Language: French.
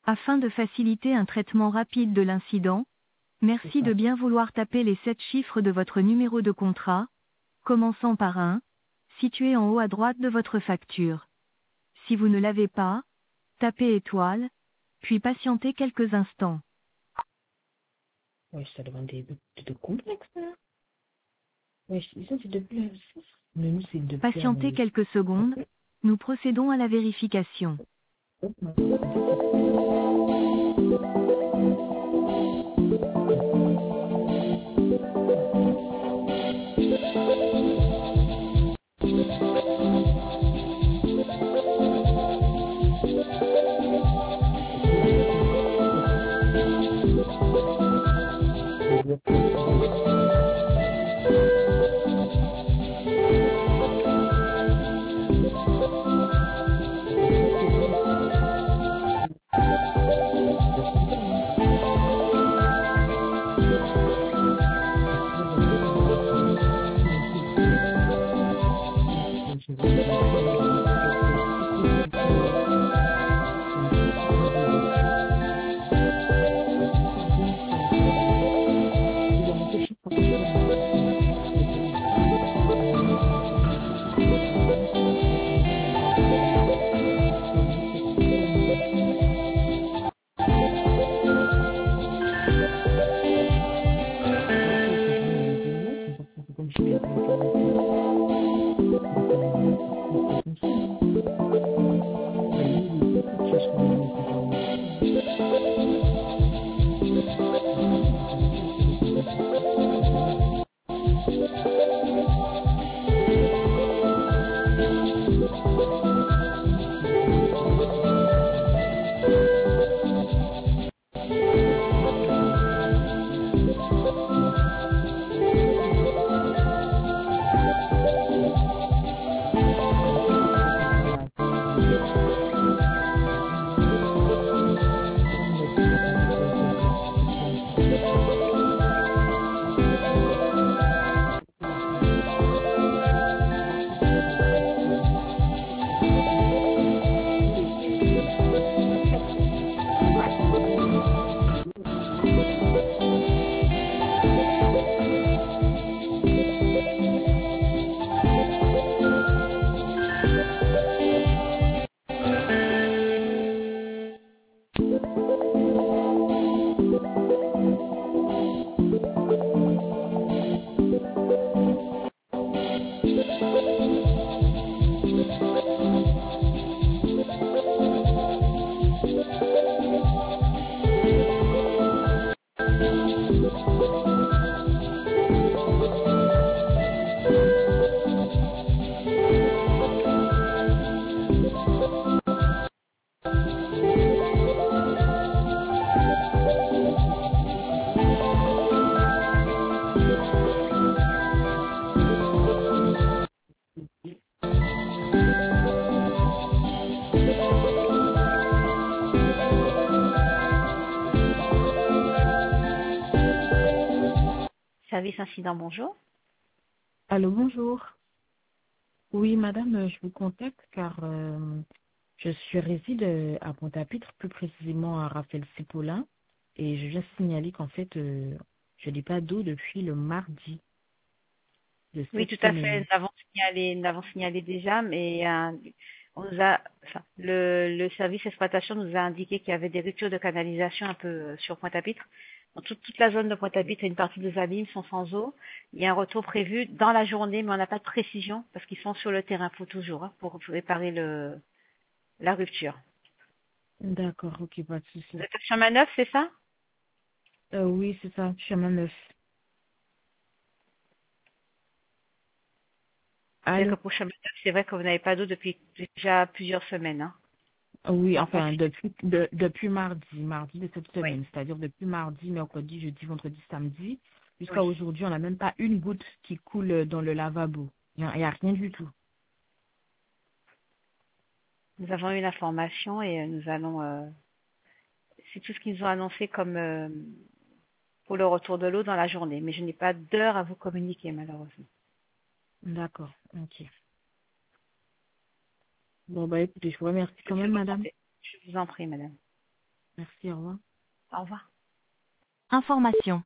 Afin de faciliter un traitement rapide de l'incident, merci de bien vouloir taper les 7 chiffres de votre numéro de contrat, commençant par 1, situé en haut à droite de votre facture. Si vous ne l'avez pas, tapez étoile, puis patientez quelques instants. Ouais, ça demande de complexe, là. Ouais, ça, c'est depuis la... Mais nous, c'est depuis Patientez quelques secondes, nous procédons à la vérification. Service incident, bonjour. Allô, bonjour. Oui, madame, je vous contacte car je suis réside à Pointe-à-Pitre, plus précisément à Raphaël Cipollin, et je viens signaler qu'en fait, je n'ai pas d'eau depuis le mardi de Oui, cette tout à fait. semaine. Nous l'avons signalé déjà, mais on nous a, enfin, le service exploitation nous a indiqué qu'il y avait des ruptures de canalisation un peu sur Pointe-à-Pitre. Dans toute la zone de Pointe-à-Pitre et une partie des abîmes sont sans eau. Il y a un retour prévu dans la journée, mais on n'a pas de précision parce qu'ils sont sur le terrain. Faut toujours pour réparer la rupture. D'accord, ok, pas de souci. Vous êtes à chemin neuf, c'est ça? Oui, c'est ça, chemin neuf. C'est-à-dire Allô? que pour chemin neuf, c'est vrai que vous n'avez pas d'eau depuis déjà plusieurs semaines, hein. Oui, En enfin, confinement. depuis mardi de cette Oui, semaine, c'est-à-dire depuis mardi, mercredi, jeudi, vendredi, samedi, jusqu'à oui. aujourd'hui, on n'a même pas une goutte qui coule dans le lavabo. Il y a rien du tout. Nous avons eu l'information et nous allons. C'est tout ce qu'ils nous ont annoncé comme pour le retour de l'eau dans la journée, mais je n'ai pas d'heure à vous communiquer malheureusement. D'accord, ok. Bon, bah écoutez, je vous remercie Je quand même, vous en madame. prie, je vous en prie, madame. Merci, au revoir. Au revoir. Information.